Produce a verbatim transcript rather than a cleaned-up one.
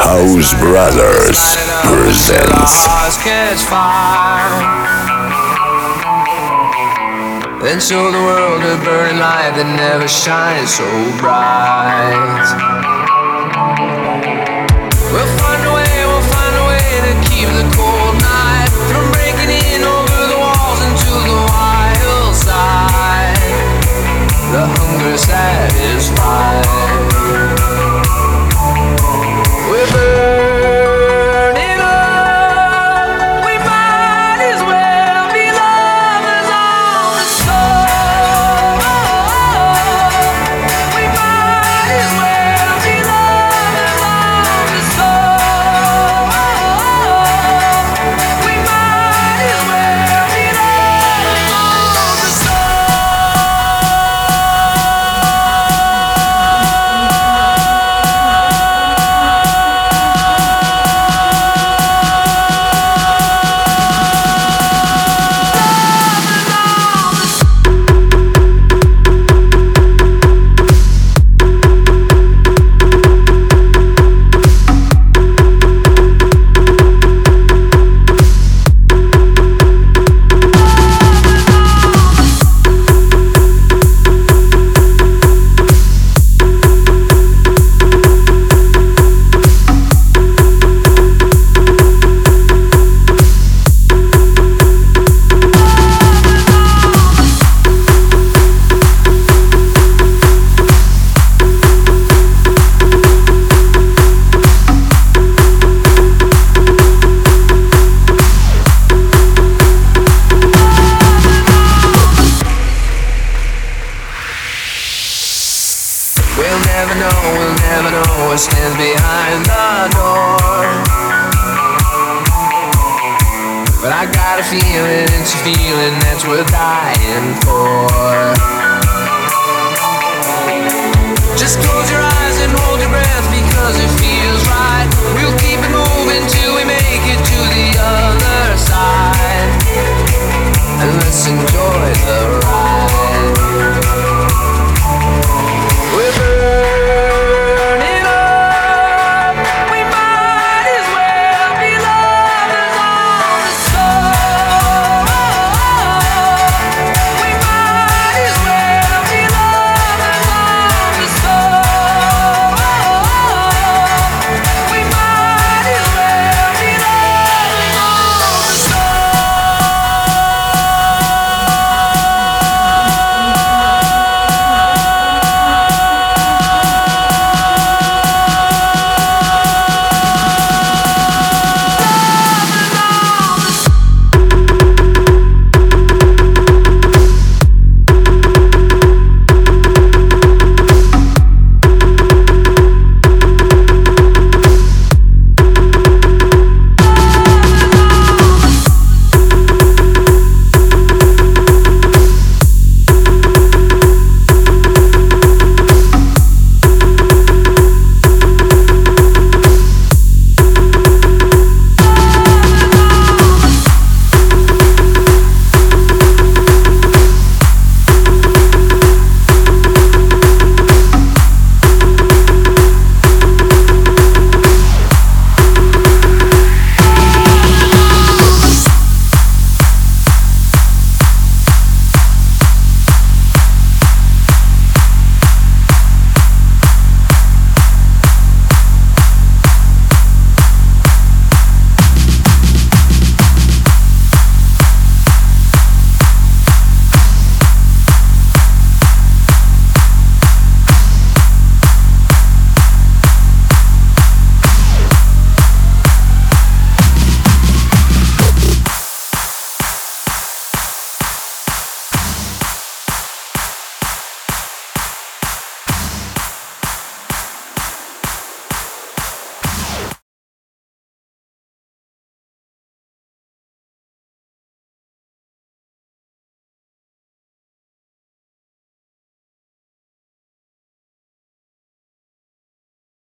House Brothers presents. Then show the world a burning light that never shines so bright. We'll find a way, we'll find a way to keep the cold night from breaking in over the walls into the wild side. The hunger satisfied. We're burning up. We might as well be lovers on the soul. We might as well be lovers on the soul. We might as well be lovers on the soul. We'll never know, we'll never know what stands behind the door. But I got a feeling, it's a feeling that's worth dying for. Just close your eyes and hold your breath because it feels